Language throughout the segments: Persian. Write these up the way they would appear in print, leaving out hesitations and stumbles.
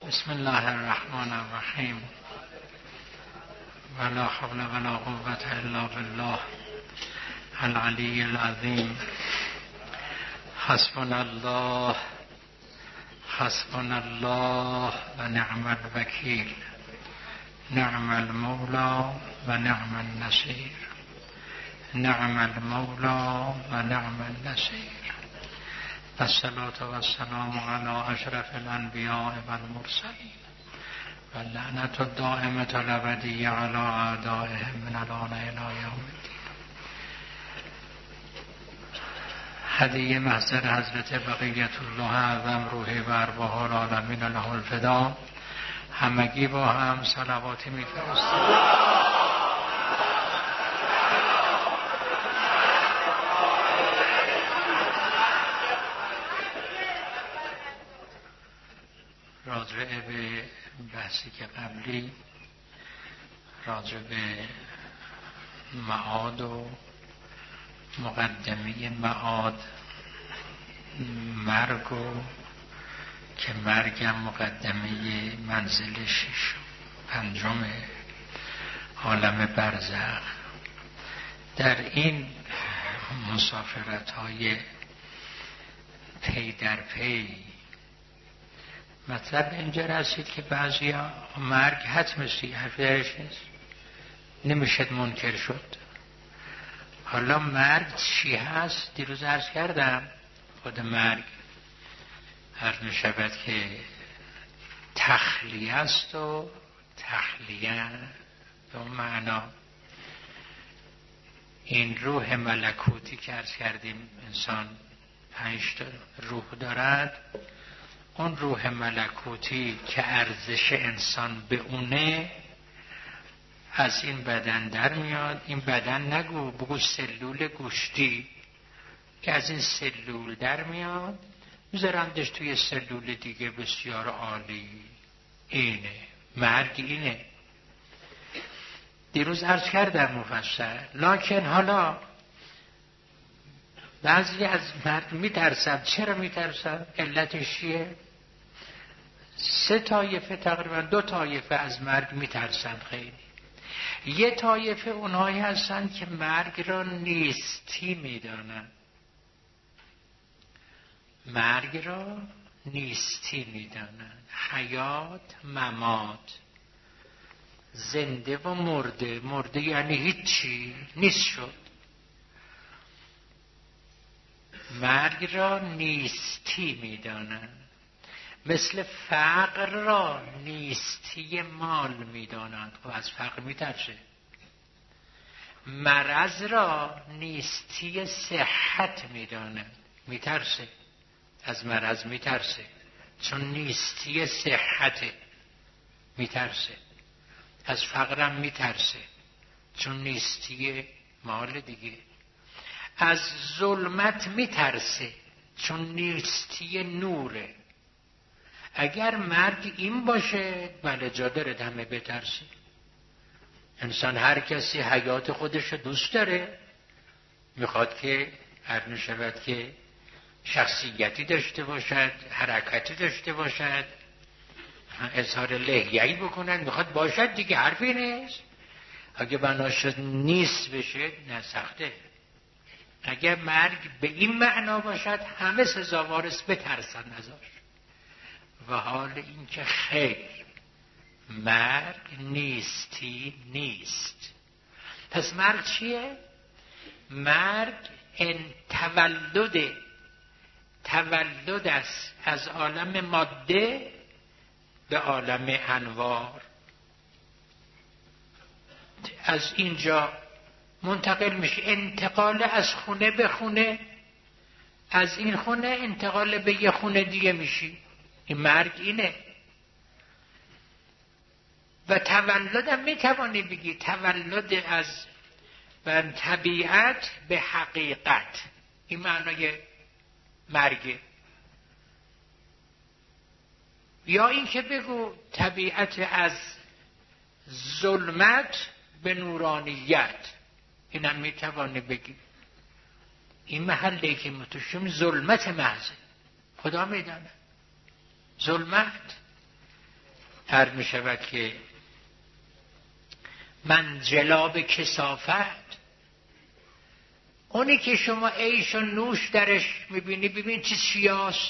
بسم الله الرحمن الرحیم ولا حول ولا قوة الا بالله العلی العظیم. حسبنا الله و نعم الوکیل، نعم المولا و نعم النصیر، نعم المولا و نعم النصیر. الصلاة والسلام على اشرف الانبیاء والمرسلین و لعنت الدائمة الابدیة على اعدائهم من الان الى یوم الدین. هدیه محضر حضرت بقیت الله اعظم روحی و ارواح العالمین له الفدا. همگی با هم صلواتی می‌فرستیم. راجع به بحثی که قبلی راجع به معاد و مقدمه معاد، مرگ و که مرگم مقدمه منزل پنجم عالم برزخ. در این مسافرت های پی در پی مطلب اینجا رسید که بعضی ها مرگ حتمستی، حرفی درش نیست، نمیشد منکر شد. حالا مرگ چی هست؟ دیروز عرض کردم خود مرگ عرض می شود که تخلیه است و تخلیه به اون معنا این روح ملکوتی که عرض کردیم انسان 5 روح دارد. اون روح ملکوتی که ارزش انسان به اونه از این بدن در میاد. این بدن نگو، بگو سلول گوشتی که از این سلول در میاد، میذارندش توی سلول دیگه بسیار عالی. اینه مرگ، اینه. دیروز عرض کردم مفصل. لکن حالا بعضی از مرگ میترسن. چرا میترسن؟ علتش چیه؟ 3 طایفه تقریبا 2 طایفه از مرگ میترسن. خیلی یه طایفه اونهایی هستن که مرگ را نیستی میدانن. مرگ را نیستی میدانن. حیات، ممات، زنده و مرده. مرده یعنی هیچی نیست شد. مرگ را نیستی میدانن. مثل فقر را نیستی مال میدانند. خب از فقر میترسه. مرض را نیستی صحت میدانند. میترسه از مرض، میترسه چون نیستی صحته. میترسه از فقرم، میترسه چون نیستی مال دیگه. از ظلمت میترسه چون نیستی نوره. اگر مرگ این باشه بله جا داره همه بترسه. انسان هر کسی حیات خودش دوست داره، میخواد که هر نشود که شخصیتی داشته باشد، حرکتی داشته باشد، اظهار لحیه‌ای بکنند، میخواد باشد دیگه. حرفی نیست. اگه بناشد نیست بشه نه سخته. اگر مرگ به این معنا باشد همه سزاوارست بترسن ازش. و حال این که خیر، مرگ نیستی نیست. پس مرگ چیه؟ مرگ تولد است از عالم ماده به عالم انوار. از اینجا منتقل میشه، انتقال از خونه به خونه، از این خونه انتقال به یه خونه دیگه میشی. این مرگ اینه. و تولدم میتوانی بگی تولد از طبیعت به حقیقت. این معنای مرگه. یا این که بگو طبیعت از ظلمت به نورانیت. اینم میتوانی بگی. این محله که متوشم ظلمت محض خدا میدانه. ظلمت عرض می شود که منجلاب کثافت، اونی که شما عیش و نوش درش میبینی، ببین چه چیاست.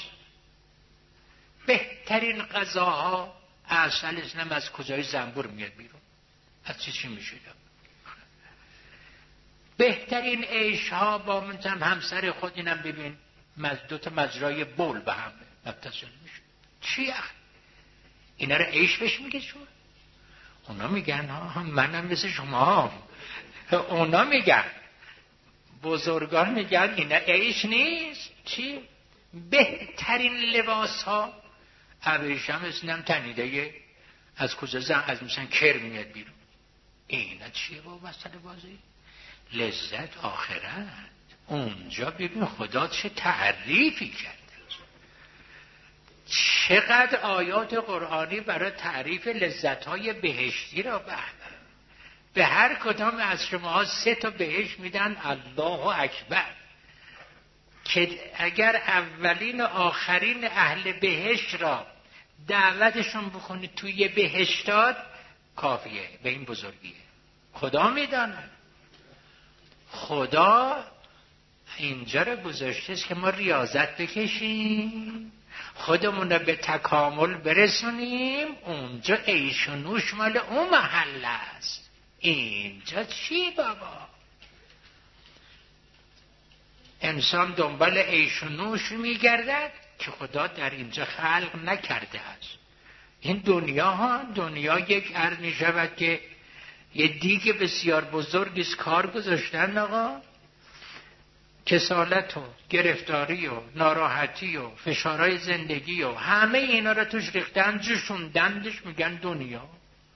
بهترین غذاها اصل اسلام از کجای زنبور میاد بیرون، از چی میشه. بهترین عیش ها با مثلا همسر خود، اینم ببین دو تا مجرای بول به هم متصل میشه. چی اینا رو عیش بهش میگه شما؟ اونا میگن ها منم مثل شما. اونا میگن، بزرگان میگن اینا عیش نیست. چی؟ بهترین لباس ها عبیش هم اسنم تنیده از کجا از مثلا کر میاد بیرون. اینا چیه با مسئله بازی؟ لذت آخرت. اونجا ببین خدا چه تعریفی کرده، چقدر آیات قرآنی برای تعریف لذت‌های بهشتی را به هر کدام از شما 3 تا بهشت میدن الله اکبر، که اگر اولین و آخرین اهل بهشت را دعوتشون بکنید توی بهشتات کافیه. به این بزرگیه. خدا میداند. خدا اینجا رو گذاشته است که ما ریاضت بکشیم، خودمون رو به تکامل برسونیم. اونجا عیش و نوش مال اون محل است. اینجا چی بابا؟ انسان دنبال عیش و نوش میگردد که خدا در اینجا خلق نکرده است. این دنیا یک عرض می شود که یه دیگ بسیار بزرگی است کار گذاشتن آقا. کسالت و گرفتاری و ناراحتی و فشارهای زندگی و همه اینا را توش ریختن، جوشوندندش، میگن دنیا.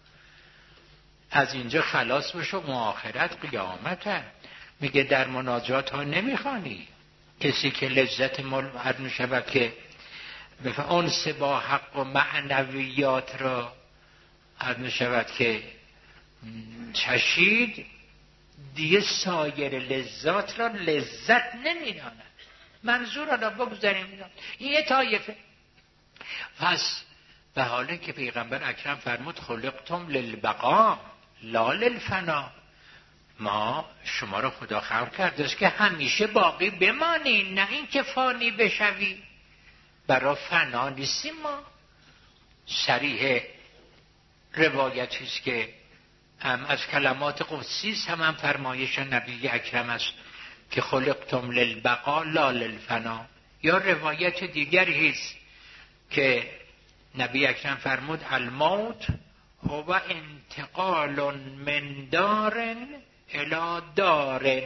از اینجا خلاص بشو، آخرت قیامته. میگه در مناجات ها نمیخوانی کسی که لذت عرض می شود که انس با حق و معنویات را عرض می شود که چشید، دیگه سایر لذات را لذت نمیداند. منظور را بگذاریم این یه طایفه. پس به حالی که پیغمبر اکرم فرمود خلقتم للبقاء لا للفنا، ما شما را خدا خلق کرده است که همیشه باقی بمانی، نه این که فانی بشوی. برای فنا نیستیم ما. صریح روایتی است که هم از کلمات قدسی هم فرمایش نبی اکرم است که خلقتم للبقاء لا للفنا. یا روایت دیگری است که نبی اکرم فرمود الموت هو انتقال من دار الی دار،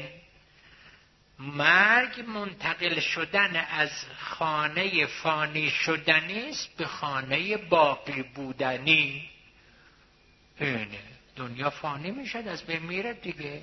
مرگ منتقل شدن از خانه فانی شدنی است به خانه باقی بودنی. اینه دنیا فانی میشد، از بین میره دیگه.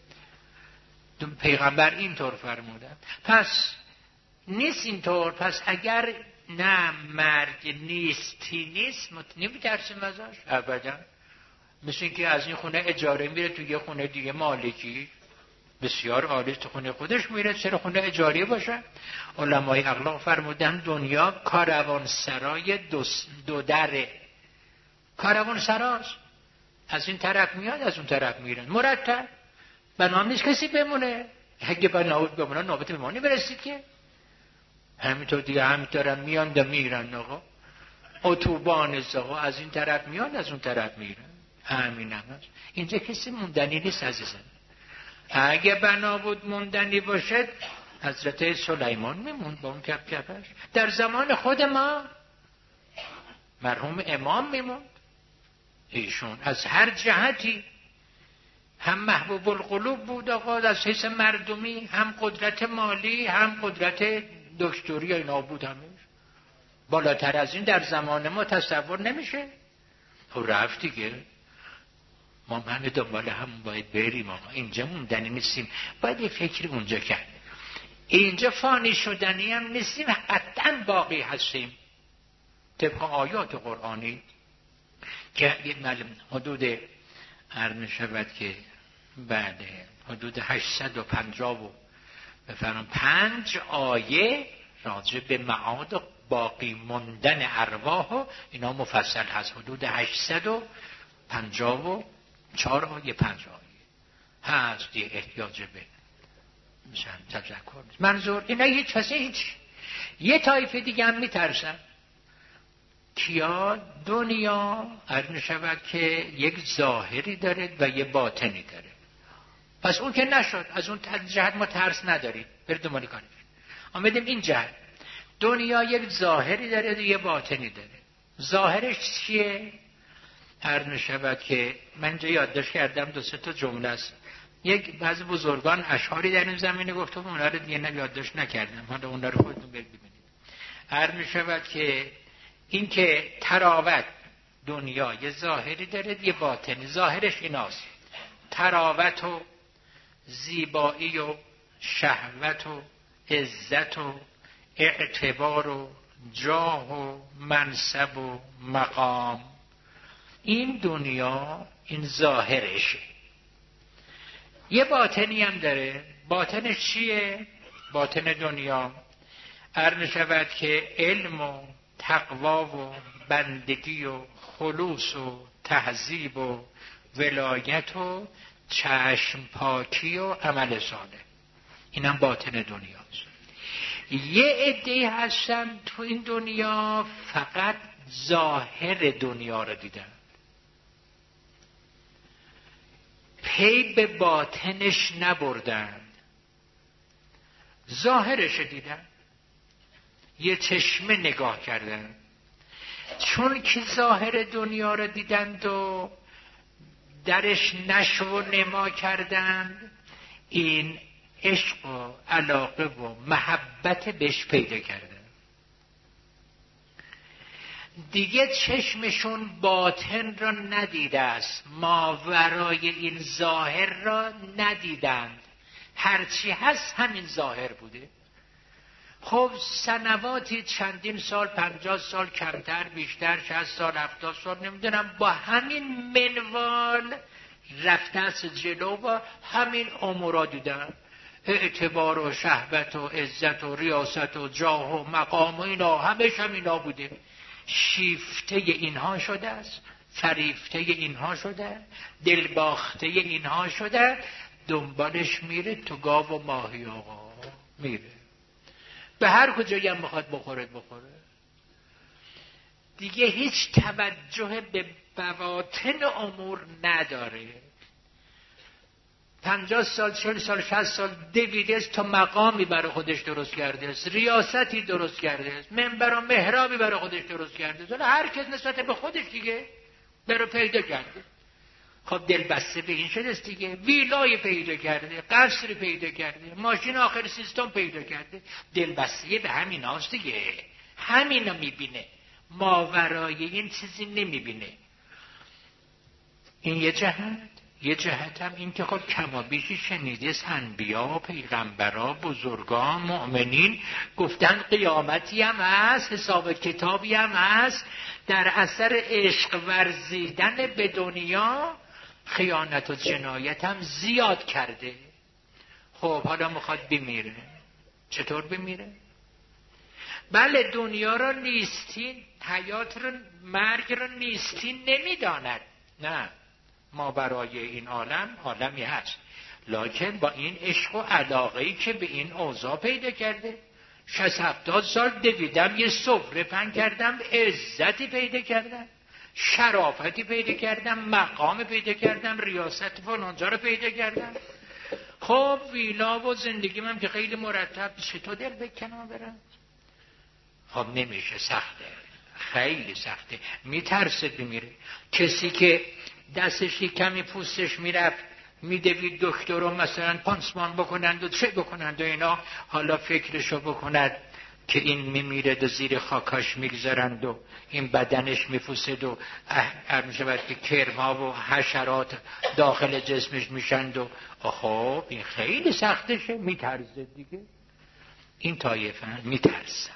پیغمبر اینطور فرمودن. پس نیست اینطور. پس اگر نه مرگ نیست نمیترسیم ازش ابدا. مثل این که از این خونه اجاره میره تو یه خونه دیگه مالکی بسیار عالی، تو خونه خودش میره، چرا خونه اجاری باشه؟ علمای اخلاق فرمودن دنیا کاروان سرای دو دره. کاروان سراست، از این طرف میاد از اون طرف میرن مرتب. بنام نیست کسی بمونه. اگه با نابود بمونه نابود بمانی برسید که همینطور دیگه همینطورم میان دا میرن آقا. اتوبان آقا از این طرف میان از اون طرف میرن. همین هم هست. اینجا کسی موندنی نیست عزیزم. اگه بنا بود موندنی باشد حضرت سلیمان میموند با اون کپکپش. در زمان خود ما مرحوم امام میموند. ایشون از هر جهتی هم محبوب القلوب بود آقا، از حیث مردمی، هم قدرت مالی، هم قدرت دکتری اینا بود. همش بالاتر از این در زمان ما تصور نمیشه. او رفت دیگه. ما همه دنبال هم باید بریم آقا. اینجا موندنی نیستیم، باید یه فکر اونجا کرد. اینجا فانی شدنی هم نیستیم، قطعا باقی هستیم طبق آیات قرآنی که حدود عرض می شود که بعد حدود 855 آیه راجع به معاد باقی موندن ارواح، اینا مفصل هست، حدود 854 آیه 5 آیه هست، یه احتیاج به مثلا تذکر. منظور اینا هیچ یه طایفه دیگه هم میترسن. کیا؟ دنیا عرض می‌شود که یک ظاهری داره و یه باطنی داره. پس اون که نشد، از اون جهت ما ترس نداریم، برید دنبال کاری. آمدیم این جهت، دنیا یک ظاهری داره و یه باطنی داره. ظاهرش چیه؟ عرض می‌شود که من اینجا یادداشت کردم 2-3 جمله است. یک بعضی بزرگان اشعاری در این زمینه گفتم، اونها رو دیگه یادداشت نکردم، حالا اونها رو خودتون ببینید. عرض می‌شود که این که تراوت، دنیا یه ظاهری داره یه باطنی. ظاهرش ایناست: تراوت و زیبایی و شهوت و عزت و اعتبار و جاه و منصب و مقام. این دنیا این ظاهرشه. یه باطنی هم داره. باطنش چیه؟ باطن دنیا عرض شود که علم و تقوا و بندگی و خلوص و تهذیب و ولایت و چشم پاکی و عمل صالح. اینم باطن دنیاست. یه عده‌ای هستن تو این دنیا فقط ظاهر دنیا رو دیدن، پی به باطنش نبردن، ظاهرش دیدن، یه چشمه نگاه کردن. چون که ظاهر دنیا رو دیدند و درش نشو و نما کردند، این عشق و علاقه و محبت بهش پیدا کردن. دیگه چشمشون باطن را ندیده است، ماورای این ظاهر را ندیدند. هرچی هست همین ظاهر بوده. خب سنواتی، چندین سال، 50 سال، کمتر بیشتر، 60 سال، 70 سال، نمیدونم، با همین منوال رفته است جلو و همین امورا دیدن. اعتبار و شهوت و عزت و ریاست و جاه و مقام و اینا همش هم اینا بوده. شیفته اینها شده است، فریفته اینها شده، دلباخته اینها شده، دنبالش میره تو گاو و ماهی آقا میره، به هر کجایی هم بخواد بخوره. دیگه هیچ توجه به بواطن امور نداره. 50 سال، 40 سال، 60 سال دویده تا مقامی برای خودش درست کرده است، ریاستی درست کرده است، منبر و محرابی برای خودش درست کرده است. هر کس نسبت به خودش دیگه برای پیدا کرده. خب دل بسته به این شده است دیگه. ویلای پیدا کرده، قصر پیدا کرده، ماشین آخر سیستم پیدا کرده. دل بسته به همین هاست دیگه. همینو میبینه، ماورای این چیزی نمیبینه. این یه جهت هم این که خب کمابیشی شنیده است، انبیا، پیغمبرا، بزرگان، مؤمنین گفتن قیامتی هم هست، حساب کتابی هم هست. در اثر عشق ورزیدن به دنیا خیانت و جنایت هم زیاد کرده. خب حالا میخواد بمیره. چطور بمیره؟ بله دنیا را نیستی، حیات را، مرگ را نیستی نمیداند. نه، ما برای این عالمی هست، لکن با این عشق و علاقه‌ای که به این اوضاع پیدا کرده، 60-70 سال دویدم، یه سفره پهن کردم، عزتی پیدا کردم، شرافتی پیدا کردم، مقام پیدا کردم، ریاست فلانجا رو پیدا کردم. خب ویلا و زندگی من که خیلی مرتب، چطور دل بکنم برم؟ خب نمیشه، سخته، خیلی سخته، میترسه بمیره. کسی که دستش کمی پوستش میرفت، میدوید دکتر رو مثلا پانسمان بکنند و چه بکنند و اینا، حالا فکرشو بکند که این میمیره و زیر خاکاش میگذارند و این بدنش میفوسد و میشود که کرم‌ها و حشرات داخل جسمش میشند و خب این خیلی سختشه، میترسه دیگه. این طایفه میترسن.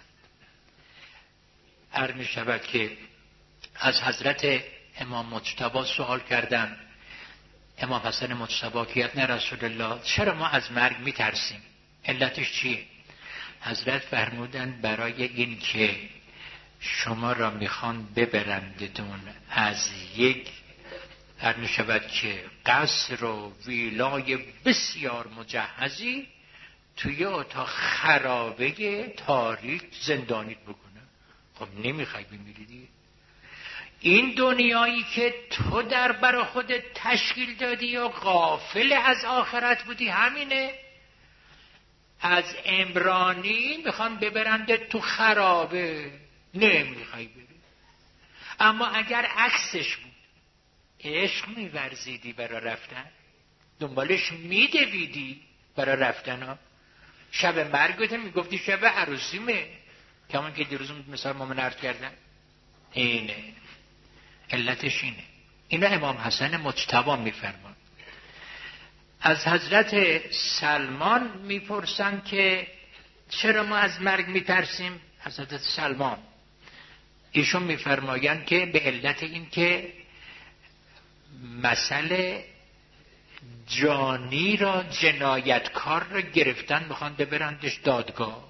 میشود که از حضرت امام مجتبی سوال کردم، امام حسن مجتبی کیت نه رسول الله، چرا ما از مرگ میترسیم؟ علتش چیه؟ حضرت فرمودن برای این که شما را میخوان ببرندتون از یک هر میشود که قصر و ویلای بسیار مجهزی توی اتاق خرابه تاریک زندانیت بکنه. خب نمیخوای بمیری دیگه. این دنیایی که تو در برا خودت تشکیل دادی و غافل از آخرت بودی همینه. از عمرانی میخوان ببرنده تو خرابه، نمیخوای بری. اما اگر عکسش بود، عشق میورزیدی برا رفتن، دنبالش میدویدی برا رفتن ها. شب مرگت میگفتی شب عروسیمه، کمان که دیروز مثلا مومن عرض کردن. اینه علتش، اینه امام حسن مجتبی میفرمان. از حضرت سلمان میپرسن که چرا ما از مرگ میترسیم؟ حضرت سلمان ایشون میفرمایند که به علت این که مسئله جانی را، جنایتکار را گرفتن میخوان ببرندش دادگاه.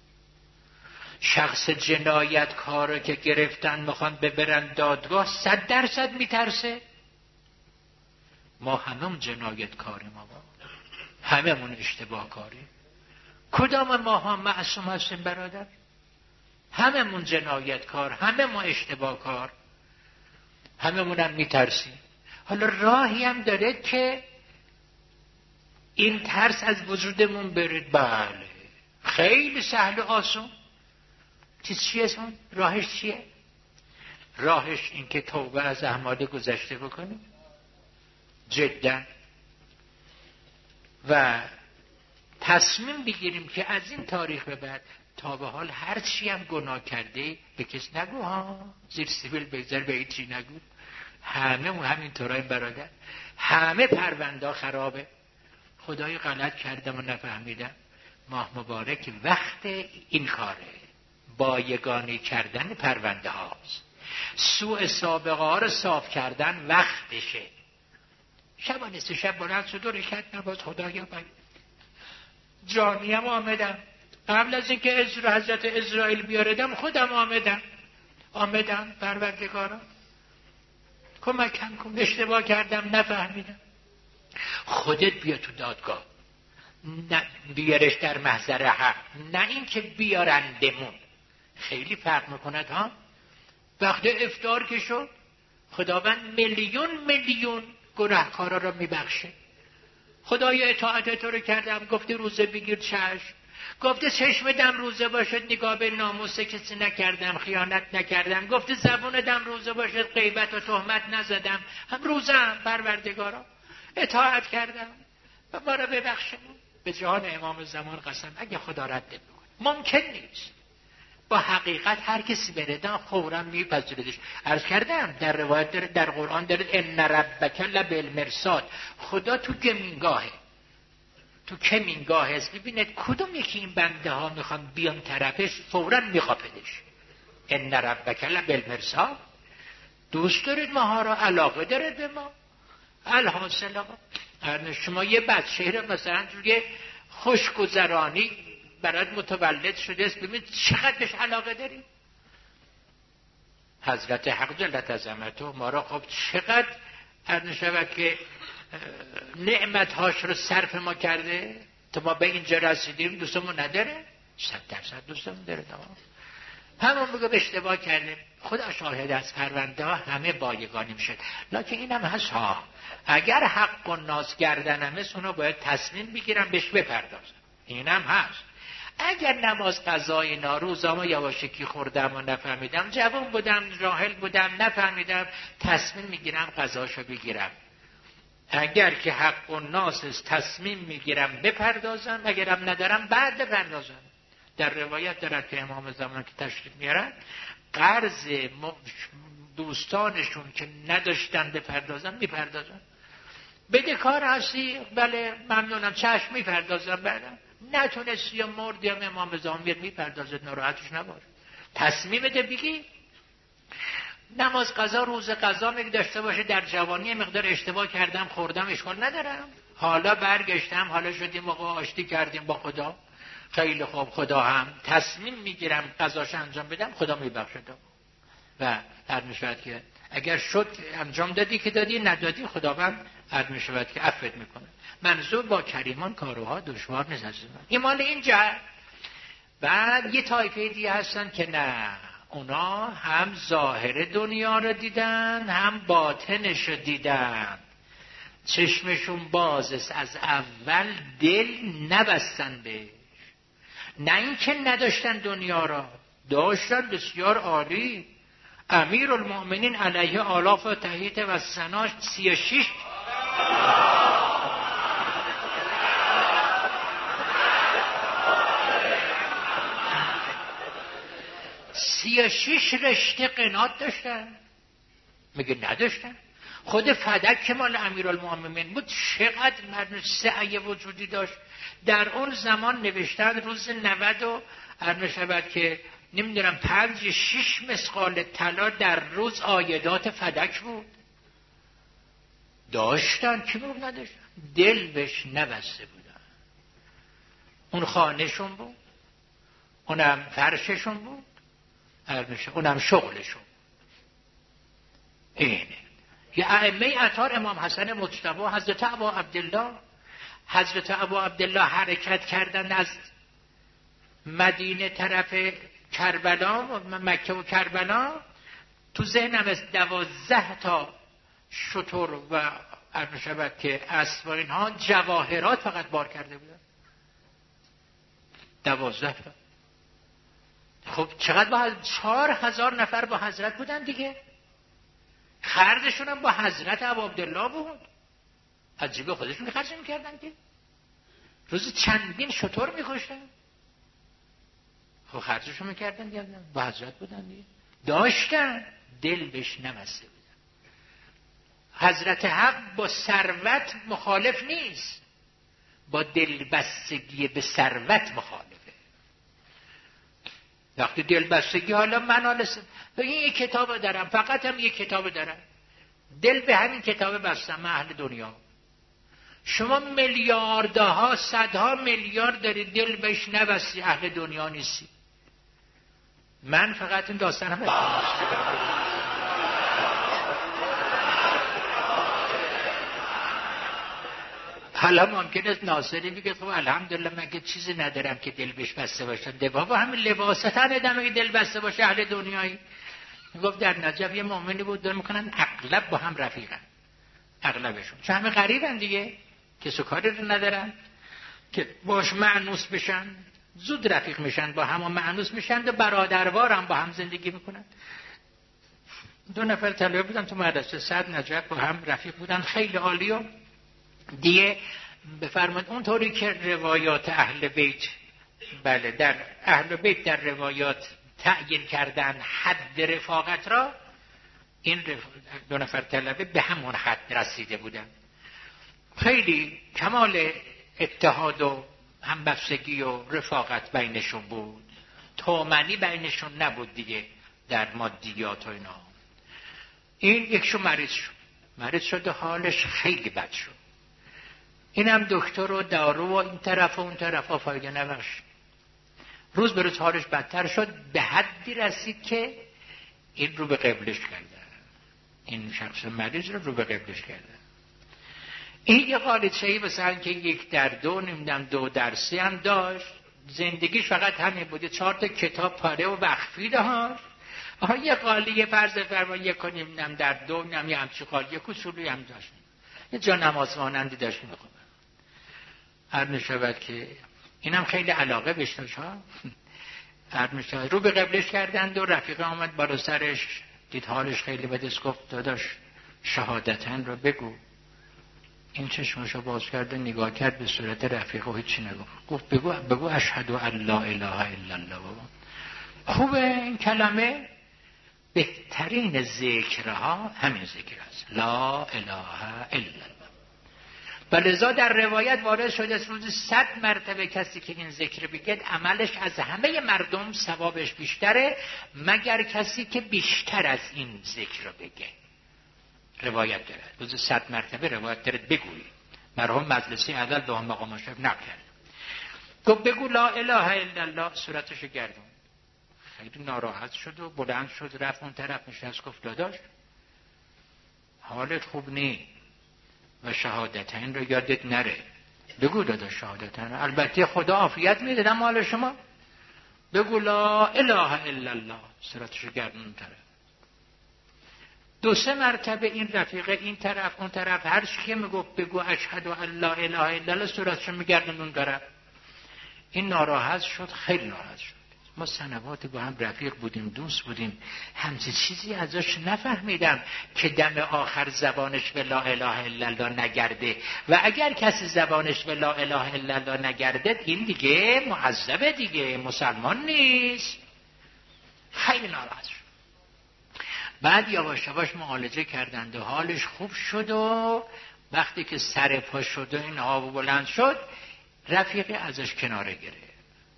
شخص جنایتکار را که گرفتن میخوان ببرند دادگاه 100% میترسه. ما هممون جنایتکاریم، هممون اشتباه کاریم. کدام ما ها معصوم هستیم برادر؟ هممون جنایتکار، هممون اشتباه کار، هممون هم میترسیم. حالا راهی هم داره که این ترس از وجودمون برید. بله خیلی سهل و آسون. چیه اسمون؟ راهش چیه؟ راهش این که توبه از اعمال گذشته بکنیم جدا و تصمیم بگیریم که از این تاریخ به بعد تا به حال هر چی هم گناه کرده به کس نگو ها، زیر سیبیل بگذار، به هیچی نگو. همه همین طورای برادر، همه پرونده خرابه. خدای غلط کردم و نفهمیدم. ماه مبارک وقت این کاره، با یگانی کردن پرونده هاست. سوء سابقه ها رو صاف کردن وقتشه. شب نصف شب بلند شد و رکعت نماز خدایا باید جانیم آمدم. قبل از اینکه حضرت اسرائیل بیاردم خودم آمدم پروردگارا کمکم کن، اشتباه کردم نفهمیدم. خودت بیا تو دادگاه، نه بیارش در محضر حق، نه اینکه بیارندمون. خیلی فرق میکند ها. وقتی افطار که شد خداوند میلیون گناهکارا را میبخشه. خدای اطاعت تو رو کردم، گفتی روزه بگیر، چشم. گفته چشم دم روزه باشد، نگاه به ناموس کسی نکردم، خیانت نکردم. گفته زبون دم روزه باشد، غیبت و تهمت نزدم. هم روزه هم پروردگارا اطاعت کردم و ما را ببخشم. به جان امام زمان قسم اگه خدا رد بکنه ممکن نیست. با حقیقت هر کسی برده فوراً میپذیردش. عرض کردم در روایت داره، در قرآن داره ان ربک لبالمرصاد. خدا تو کمینگاهه، تو کمینگاه هست. ببینید کدوم یکی این بنده ها میخوان بیان طرفش فوراً میخوابدش. ان ربک لبالمرصاد. دوست دارید ماها را، علاقه دارید به ما. الحاصل آقا شما یه بچه رو مثلا توی خوشگذرانی برات متولد شده است، ببینید چقدر بهش علاقه داریم. حضرت حق جلت عظمته ما را خب چقدر نشود که نعمتهاش رو صرف ما کرده تا ما به اینجا رسیدیم. دوستمون نداره؟ 100% دوستمون داره. همون بگو اشتباه کردیم، خدا شاهد از پرونده ها همه بایگانی میشه. لکن اینم هست ها، اگر حق و ناز گردنم است اونو باید تصمیم بگیرم بهش بپردازم. اینم هست. اگر نماز قضای ناروزامو یواشکی خوردم و نفهمیدم، جوان بودم، جاهل بودم، نفهمیدم، تصمیم میگیرم قضاشو بگیرم. اگر که حق و ناس است تصمیم میگیرم بپردازم، اگرم ندارم بعد بپردازم. در روایت دارد که امام زمان که تشریف میارن قرض دوستانشون که نداشتن بپردازن میپردازن. بدهکار هستی؟ بله ممنونم، چشم میپردازم. بعدم نتونستی یا مرد یا امام زمان بیاد میپردازد، ناراحتش نباش. تصمیم ده بگی. نماز قضا روز قضا میگه داشته باشه. در جوانی مقدار اشتباه کردم خوردم اشکال ندارم، حالا برگشتم، حالا شدیم آقا آشتی کردیم با خدا، خیلی خوب خدا هم تصمیم میگیرم قضاش انجام بدم، خدا میبخشه و هر میشود که اگر شد انجام دادی که دادی، ندادی خداوند هر میشود که عفوت میکنه. منظور با کریمان کارها دشوار نیست. این مال این جهت. بعد یه طایفه دیگه هستن که نه، اونا هم ظاهر دنیا رو دیدن هم باطنش رو دیدن، چشمشون باز است، از اول دل نبستن بهش. نه اینکه نداشتن دنیا را، داشتن بسیار عالی. امیر المؤمنین علیه آلاف و تحییت و سناش 36 رشته قنات داشتن. میگه نداشتن. خود فدک که مال امیرالمؤمنین بود چقدر مرد سعی وجودی داشت. در اون زمان نوشتن روز 90 و عرض شود که نمیدونم 5-6 مثقال طلا در روز عایدات فدک بود. داشتن، کی بود نداشتن؟ دل بهش نبسته بودن. اون خانهشون بود، اونم فرششون بود، اونم شغلشون. اینه یه ائمه اطهار امام حسن مجتبی، حضرت ابا عبدالله. حضرت ابا عبدالله حرکت کردن از مدینه طرف کربلا و مکه و کربلا. تو ذهنم از 12 تا شتر و عرض شود که اسب و اینها جواهرات فقط بار کرده بودن. 12 تا. خب چقدر با 4000 نفر با حضرت بودن دیگه. خرجشون هم با حضرت ابا عبدالله بود. از جیب خودشون خرج می‌کردن که روز چندین شتر می‌کشتن. خب خرجشون می‌کردن دیگه، با حضرت بودن دیگه. داشتن، دل بهش نبسته بودن. حضرت حق با ثروت مخالف نیست، با دلبستگی به ثروت مخالفه. وقتی دلبستگی، حالا من به این یک کتاب دارم، فقط هم یک کتاب دارم، دل به همین کتاب بستم، من اهل دنیا. شما میلیاردها صدها میلیارد دارید، دل بهش نبستی، اهل دنیا نیستی. من فقط این داستانم حالا ممکنه ناصری بگه خب الحمدلله من که چیزی ندارم که دل بهش بسته باشم. بابا همین لباستن ادامه دل بسته باشه اهل دنیایی. میگفت در نجف یه مؤمنی بود دارن میکنن اغلب با هم رفیقن، اغلبشون، چون همه غریبن دیگه، کسی کاری رو ندارن که باش مأنوس بشن، زود رفیق میشن با هم و مأنوس میشن و برادروار هم با هم زندگی میکنن. 2 نفر طلبه بودن تو مدرسه صد نجف، با هم رفیق بودن، خیلی عالی. و دیگه بفرمایید اونطوری که روایات اهل بیت، بله در اهل بیت در روایات تعیین کردن حد رفاقت را، این 2 نفر طلبه به همون حد رسیده بودن. خیلی کمال اتحاد و همبستگی و رفاقت بینشون بود. تومنی بینشون نبود دیگه در مادیات و اینا. این یکشون مریض شد و حالش خیلی بد شد. اینم دکتر و دارو و این طرف و اون طرف ها فایده نبخشید. روز به روز حالش بدتر شد، به حدی رسید که این رو به قبلش کردن. این شخص مریض رو به قبلش کردن. این یه قالیچه‌ای مثلا که 1/2 نمیدونم 2/3 هم داشت. زندگیش فقط همین بوده، 4 تا کتاب پاره و وقفی داشت. یه قالیه فرض فرمان 1.5/2 نمیدونم یه همچی قالیه کسولی هم داشت. یه جا نماز مانندی داشت میخونه. هر نشود که اینم خیلی علاقه بهش داشت ها. هر نشود رو به قبلش کردند و رفیقه آمد بالا سرش، دید حالش خیلی بده، گفت داداش شهادتن رو بگو. این چشمشو باز کرد و نگاه کرد به صورت رفیقه و هیچی نگفت. گفت بگو اشهد ان لا اله الا الله. خوبه این کلمه، بهترین ذکرها همین ذکر است، لا اله الا الله. ولذا در روایت وارد شده است روز 100 مرتبه کسی که این ذکر بگه عملش از همه مردم ثوابش بیشتره، مگر کسی که بیشتر از این ذکر رو بگه. روایت داره روز 100 مرتبه روایت داره بگویی. مرحوم مجلسی عدل دوام مقام شب نکرد. گفت بگو لا اله الا الله. صورتش گردون. خیلی ناراحت شد و بلند شد رفت اون طرف نشست. گفت داداش حالت خوب نی و شهادتین رو یادت نره. بگو داداش شهادتین. البته خدا عافیت میده مال شما. بگو لا اله الا الله. صورتش گردون اون طرف. 2-3 مرتبه این رفیقه این طرف اون طرف هر چی که میگفت بگو اشهد ان لا اله الا الله صورتش میگردون اون طرف. این ناراحت شد. خیلی ناراحت شد. ما سنواتی با هم رفیق بودیم، دوست بودیم، همچین چیزی ازش نفهمیدم که دم آخر زبانش به لا اله الا الله نگرده و اگر کسی زبانش به لا اله الا الله نگرده این دیگه معذبه، دیگه مسلمان نیست. خیلی ناراحت شد. بعد یواش یواش معالجه کردند و حالش خوب شد و وقتی که سر پا شد و این آب بلند شد رفیقی ازش کناره گرفت.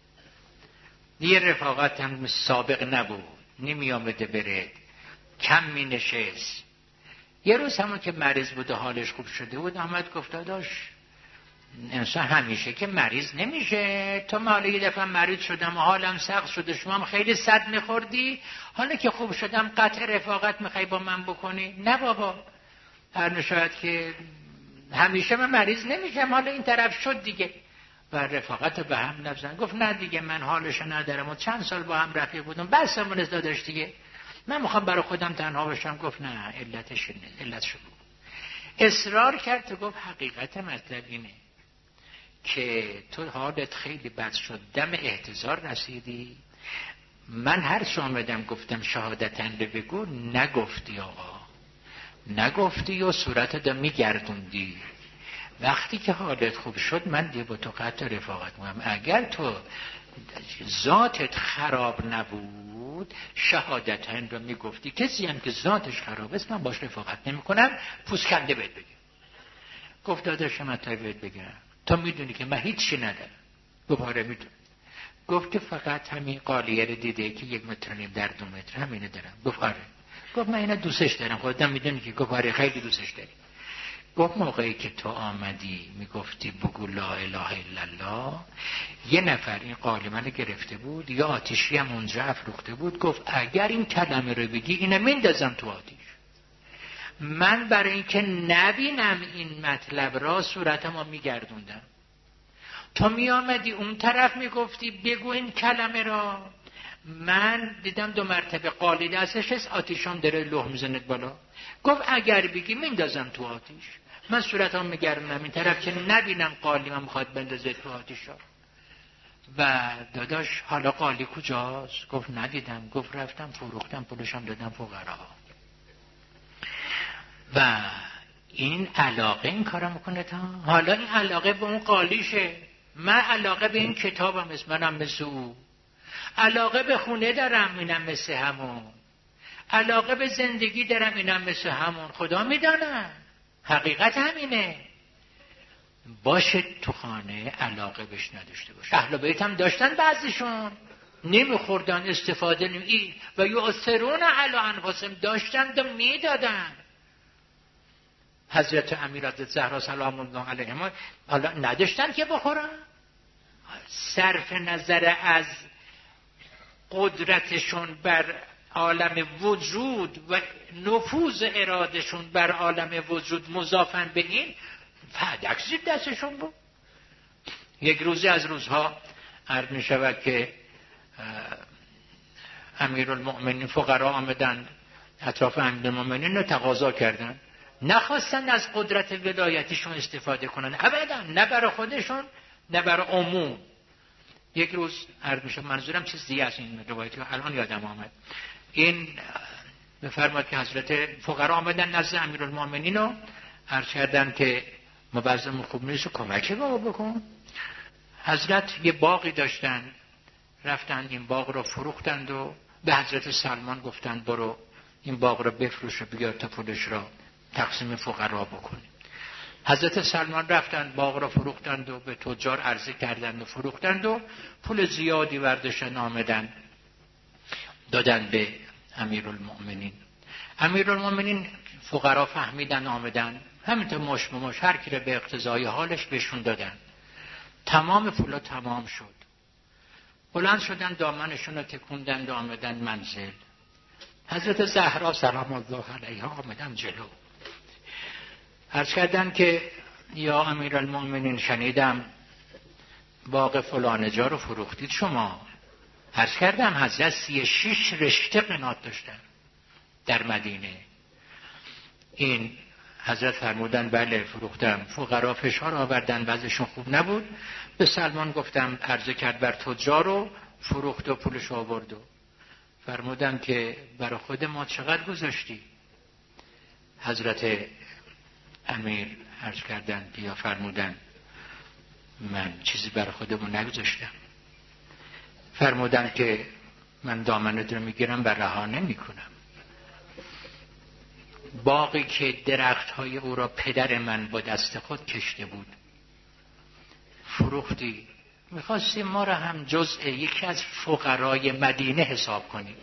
یه رفاقت هم سابق نبود، نمی آمده بره، کم می نشست. یه روز همون که مریض بود و حالش خوب شده بود آمد گفت داداش انسان همیشه که مریض نمیشه. تو حالا یه دفعه مریض شدم و حالم سخت شده، شما هم خیلی صد میخوردی، حالا که خوب شدم قطع رفاقت میخوای با من بکنی؟ نه بابا، هر نشاید که همیشه من مریض نمیشم، حالا این طرف شد دیگه و رفاقت به هم نبزن. گفت نه دیگه من حالشو ندارم و چند سال با هم رفیق بودم بس همون داداش دیگه من میخوام برای خودم تنها باشم. گفت نه علتش نیست، علتش بود. اصرار کرد تو گفت حقیقت مطلب اینه که تو حالت خیلی بد شد، دم احتضار رسیدی، من هر چه آمدم گفتم شهادتن رو بگو، نگفتی آقا، نگفتی و صورتت رو میگردوندی. وقتی که حالت خوب شد من دیگه با تو قطع رفاقت میکنم. اگر تو ذاتت خراب نبود شهادتن رو میگفتی. کسی هم که ذاتش خراب است من باش رفاقت نمیکنم، پوسکنده بهت بگم. گفت داداش من تا بهت بگم تو میدونی که من هیچی ندارم. گفت آره میدونم. گفت که فقط همین قالیه رو دیده که 1.5 متر در 2 متر همینه دارم. گفت آره. گفت من اینو دوستش دارم. خودم میدونی که. گفت آره خیلی دوستش داری. گفت موقعی که تو آمدی میگفتی بگو لا اله الا الله، یه نفر این قالیه رو گرفته بود، یا آتیشی هم اونجا افروخته بود. گفت اگر این کلمه رو بگی اینو میندازم تو آتیش. من برای اینکه نبینم این مطلب را صورتمو میگردوندم. تو میامدی اون طرف میگفتی بگو این کلمه را، من دیدم 2 مرتبه قالی دستش است، آتیشان داره لوح میزند بالا. گفت اگر بگی میندازم تو آتیش. من صورتم میگردونم این طرف که نبینم قالی من میخواد بندازه تو آتیش ها. و داداش حالا قالی کجاست؟ گفت ندیدم. گفت رفتم فروختم، پولشم دادم فقرا. و این علاقه این کارو میکنه تا حالا این علاقه به اون قالیشه. من علاقه به این کتابم است، منم مثل او. علاقه به خونه دارم، اینم مثل همون. علاقه به زندگی دارم، اینم مثل همون. خدا میدانه حقیقت همینه. باشه تو خانه علاقه بهش نداشته باشه. اهل بیت هم داشتن بعضیشون، نمیخوردن، استفاده نمی و یؤثرون علی انفسهم، داشتن و میدادن. حضرت امیر حضرت زهرا سلام الله علیها حالا نداشتن که بخورن. صرف نظر از قدرتشون بر عالم وجود و نفوذ ارادشون بر عالم وجود مضافن به این فدک زیر دستشون بود. یک روزی از روزها عرض می شود که امیرالمؤمنین فقرا آمدن اطراف امیرالمؤمنین رو تقاضا کردن، نخواستن از قدرت ولایتیشون استفاده کنن ابدا، نه برای خودشون نه برای عموم. یک روز عرض میشه، منظورم چیز دیگه از این روایتی الان یادم آمد، این بفرماد که حضرت فقرا آمدن نزد امیرالمؤمنین و عرض کردن که مبذرمون خوب نیست و کمکی بابا بکن. حضرت یه باغی داشتن، رفتن این باغ رو فروختند و به حضرت سلمان گفتند برو این باغ رو بفروش و بیار تا پولش را تقسیم فقرا بکنیم. حضرت سلمان رفتند باغ را فروختند و به تجار عرضه کردند و فروختند و پول زیادی برداشتن آمدن دادن به امیرالمؤمنین. امیرالمؤمنین فقرا فهمیدن آمدن همینطور مش هر کی را به اقتضای حالش بهشون دادن. تمام پولا تمام شد. بلند شدن دامنشون رو تکوندن و آمدن منزل. حضرت زهرا سلام الله علیها آمدن جلو. عرض کردن که یا امیرالمؤمنین شنیدم باغ فلان جا رو فروختید شما. عرض کردم حضرت 36 رشته قنات داشتن در مدینه. این حضرت فرمودن بله فروختم. فقرا فشار آوردن وضعشون خوب نبود. به سلمان گفتم عرضه کرد بر تجار رو فروخت و پولش آورد. فرمودن که برای خود ما چقدر گذاشتی؟ حضرت امیر عرض کردن یا فرمودن من چیزی برای خودمون نگذاشتم. فرمودن که من دامنت رو میگیرم و رها نمی کنم. باقی که درختهای او را پدر من با دست خود کشته بود فروختی، میخواستی ما را هم جزء یکی از فقرای مدینه حساب کنیم.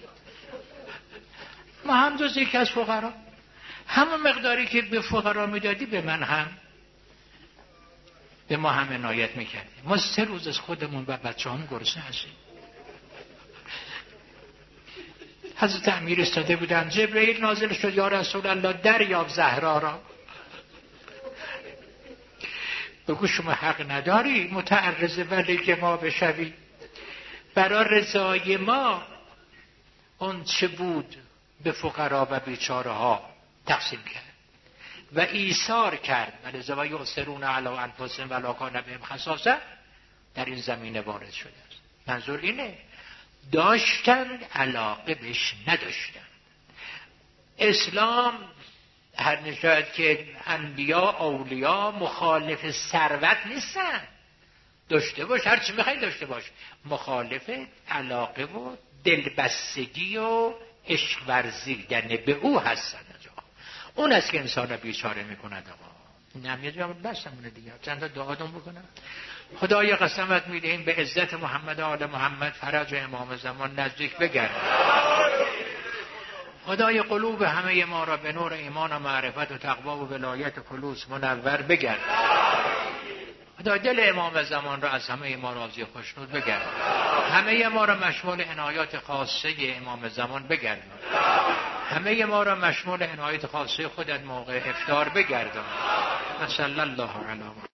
ما هم جزء یکی از فقرا، همون مقداری که به فقرا میدادی به من هم، به ما هم عنایت میکردی. ما 3 روز از خودمون و بچه هم گرسنه هستیم. حضرت امیر استاده بودن، جبرئیل نازل شد یا رسول الله دریاب زهرا را. بگو شما حق نداری متعرض ولی ما بشوی. برای رضای ما اون چه بود به فقرا و بیچاره ها تقسیم کرد و ایثار کرد. ولذا یؤثرون علی انفسهم ولو کان بهم خصاصه در این زمینه وارد شده است. منظور اینه داشتن علاقه بهش نداشتن. اسلام هر نشاید که انبیا اولیا مخالف ثروت نیستن، داشته باش هر چی میخوای داشته باش، مخالف علاقه و دلبستگی و عشق ورزیدن به او هستن. اون است که انسان بیچاره میکند. آقا نمیدونم بسمونه دیگه چند تا دعاتون بکنم. خدای قسمت میدهیم به عزت محمد آل محمد فرج امام زمان نزدیک بگرد. خدای قلوب همه ما را به نور ایمان و معرفت و تقوا و ولایت خلوص منور بگرد. خدای دل امام زمان را از همه ما راضی خوشنود بگرد. همه ما را مشمول عنایات خاصه امام زمان بگرد. همه ما را مشمول عنایت خاصه خودت موقع افطار بگردان. صلی الله علیه